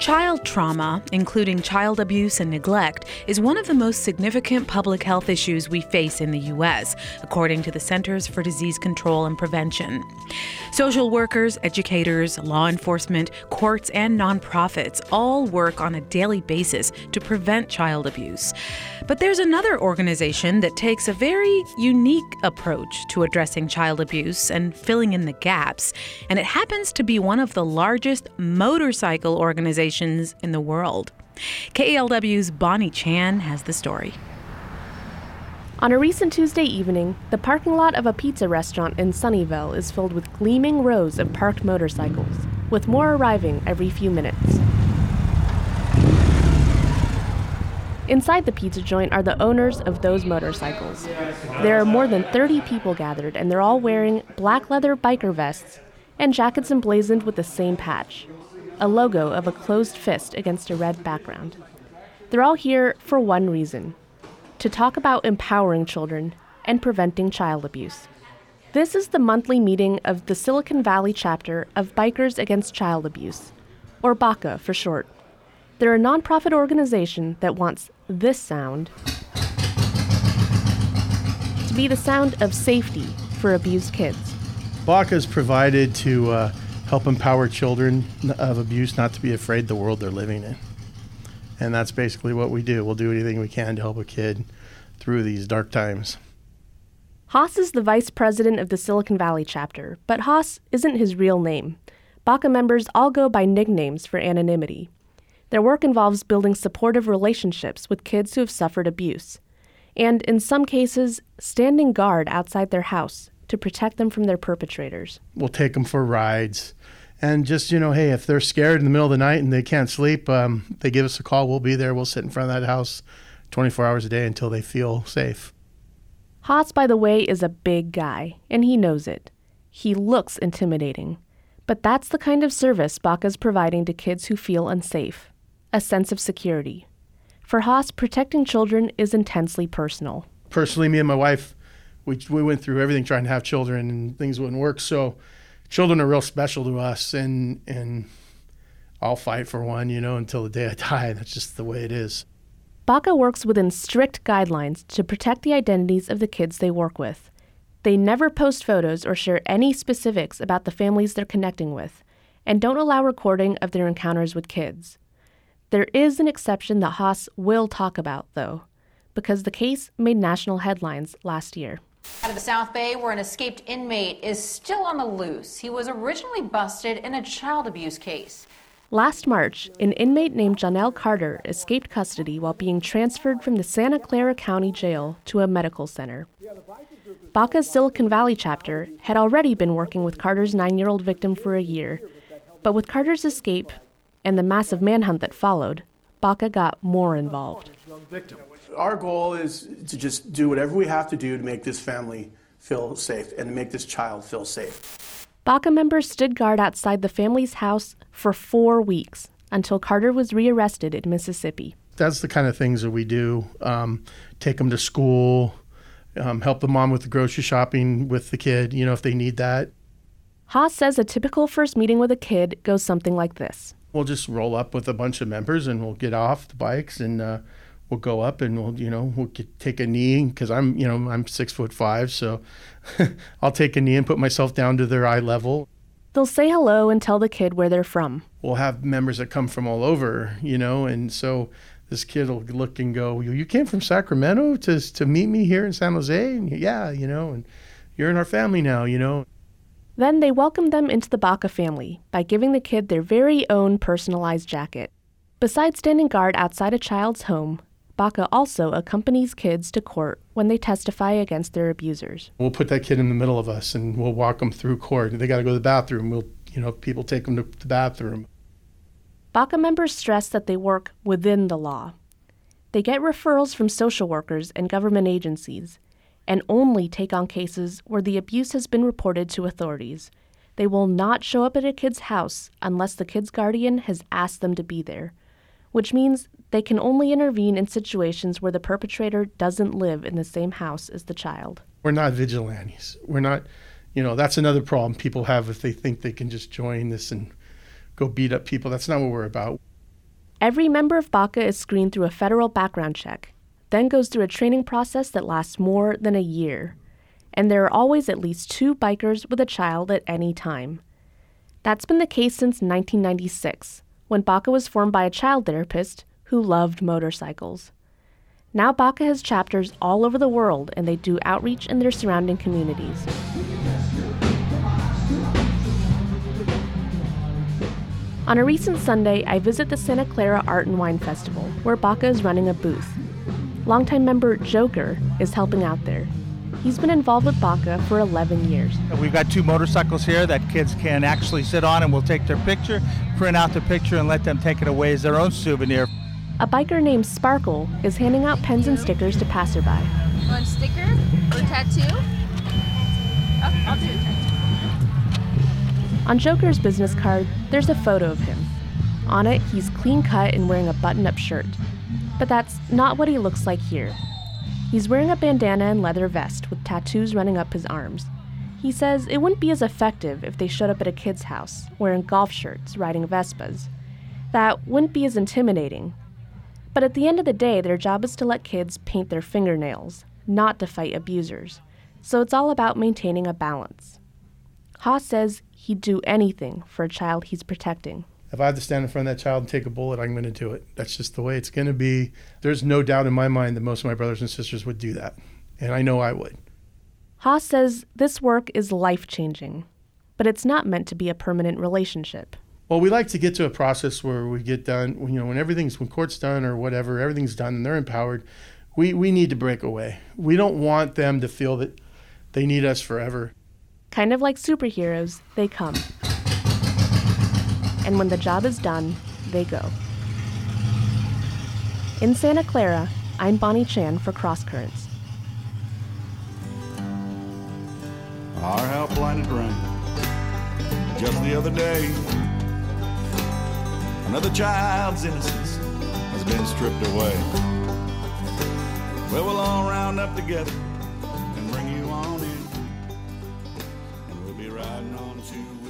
Child trauma, including child abuse and neglect, is one of the most significant public health issues we face in the U.S., according to the Centers for Disease Control and Prevention. Social workers, educators, law enforcement, courts, and nonprofits all work on a daily basis to prevent child abuse. But there's another organization that takes a very unique approach to addressing child abuse and filling in the gaps, and it happens to be one of the largest motorcycle organizations in the world. KALW's Bonnie Chan has the story. On a recent Tuesday evening, the parking lot of a pizza restaurant in Sunnyvale is filled with gleaming rows of parked motorcycles, with more arriving every few minutes. Inside the pizza joint are the owners of those motorcycles. There are more than 30 people gathered, and they're all wearing black leather biker vests and jackets emblazoned with the same patch, a logo of a closed fist against a red background. They're all here for one reason: to talk about empowering children and preventing child abuse. This is the monthly meeting of the Silicon Valley chapter of Bikers Against Child Abuse, or BACA for short. They're a nonprofit organization that wants this sound to be the sound of safety for abused kids. BACA is provided to help empower children of abuse not to be afraid of the world they're living in. And that's basically what we do. We'll do anything we can to help a kid through these dark times. Haas is the vice president of the Silicon Valley chapter, but Haas isn't his real name. BACA members all go by nicknames for anonymity. Their work involves building supportive relationships with kids who have suffered abuse, and in some cases, standing guard outside their house to protect them from their perpetrators. We'll take them for rides. And just, hey, if they're scared in the middle of the night and they can't sleep, they give us a call. We'll be there. We'll sit in front of that house 24 hours a day until they feel safe. Haas, by the way, is a big guy, and he knows it. He looks intimidating. But that's the kind of service BACA's providing to kids who feel unsafe, a sense of security. For Haas, protecting children is intensely personal. Personally, me and my wife, we went through everything trying to have children, and things wouldn't work. So children are real special to us, and I'll fight for one, until the day I die. That's just the way it is. BACA works within strict guidelines to protect the identities of the kids they work with. They never post photos or share any specifics about the families they're connecting with, and don't allow recording of their encounters with kids. There is an exception that Haas will talk about, though, because the case made national headlines last year. Out of the South Bay, where an escaped inmate is still on the loose. He was originally busted in a child abuse case. Last March, an inmate named Janelle Carter escaped custody while being transferred from the Santa Clara County Jail to a medical center. BACA's Silicon Valley chapter had already been working with Carter's 9-year-old victim for a year, but with Carter's escape and the massive manhunt that followed, BACA got more involved. Our goal is to just do whatever we have to do to make this family feel safe and to make this child feel safe. BACA members stood guard outside the family's house for 4 weeks until Carter was rearrested in Mississippi. That's the kind of things that we do. Take them to school, help the mom with the grocery shopping with the kid, if they need that. Haas says a typical first meeting with a kid goes something like this. We'll just roll up with a bunch of members and we'll get off the bikes and we'll go up and we'll take a knee because I'm 6'5", so I'll take a knee and put myself down to their eye level. They'll say hello and tell the kid where they're from. We'll have members that come from all over, and so this kid will look and go, "You came from Sacramento to meet me here in San Jose?" And yeah, and you're in our family now, Then they welcome them into the BACA family by giving the kid their very own personalized jacket. Besides standing guard outside a child's home, BACA also accompanies kids to court when they testify against their abusers. We'll put that kid in the middle of us and we'll walk them through court. They got to go to the bathroom. People take them to the bathroom. BACA members stress that they work within the law. They get referrals from social workers and government agencies and only take on cases where the abuse has been reported to authorities. They will not show up at a kid's house unless the kid's guardian has asked them to be there, which means they can only intervene in situations where the perpetrator doesn't live in the same house as the child. We're not vigilantes. We're not, that's another problem people have if they think they can just join this and go beat up people. That's not what we're about. Every member of BACA is screened through a federal background check, then goes through a training process that lasts more than a year. And there are always at least 2 bikers with a child at any time. That's been the case since 1996, when BACA was formed by a child therapist who loved motorcycles. Now BACA has chapters all over the world, and they do outreach in their surrounding communities. On a recent Sunday, I visit the Santa Clara Art and Wine Festival, where BACA is running a booth. Longtime member Joker is helping out there. He's been involved with BACA for 11 years. We've got 2 motorcycles here that kids can actually sit on, and we'll take their picture, print out the picture, and let them take it away as their own souvenir. A biker named Sparkle is handing out pens and stickers to passerby. Want a sticker or tattoo? I'll do a tattoo. On Joker's business card, there's a photo of him. On it, he's clean cut and wearing a button-up shirt. But that's not what he looks like here. He's wearing a bandana and leather vest with tattoos running up his arms. He says it wouldn't be as effective if they showed up at a kid's house, wearing golf shirts, riding Vespas. That wouldn't be as intimidating. But at the end of the day, their job is to let kids paint their fingernails, not to fight abusers. So it's all about maintaining a balance. Haas says he'd do anything for a child he's protecting. If I have to stand in front of that child and take a bullet, I'm going to do it. That's just the way it's going to be. There's no doubt in my mind that most of my brothers and sisters would do that. And I know I would. Haas says this work is life-changing, but it's not meant to be a permanent relationship. Well, we like to get to a process where we get done, when court's done or whatever, everything's done and they're empowered, we need to break away. We don't want them to feel that they need us forever. Kind of like superheroes, they come. And when the job is done, they go. In Santa Clara, I'm Bonnie Chan for Cross Currents. Our how blinded rain. Just the other day, another child's innocence has been stripped away. Well, we'll all round up together and bring you on in, and we'll be riding on to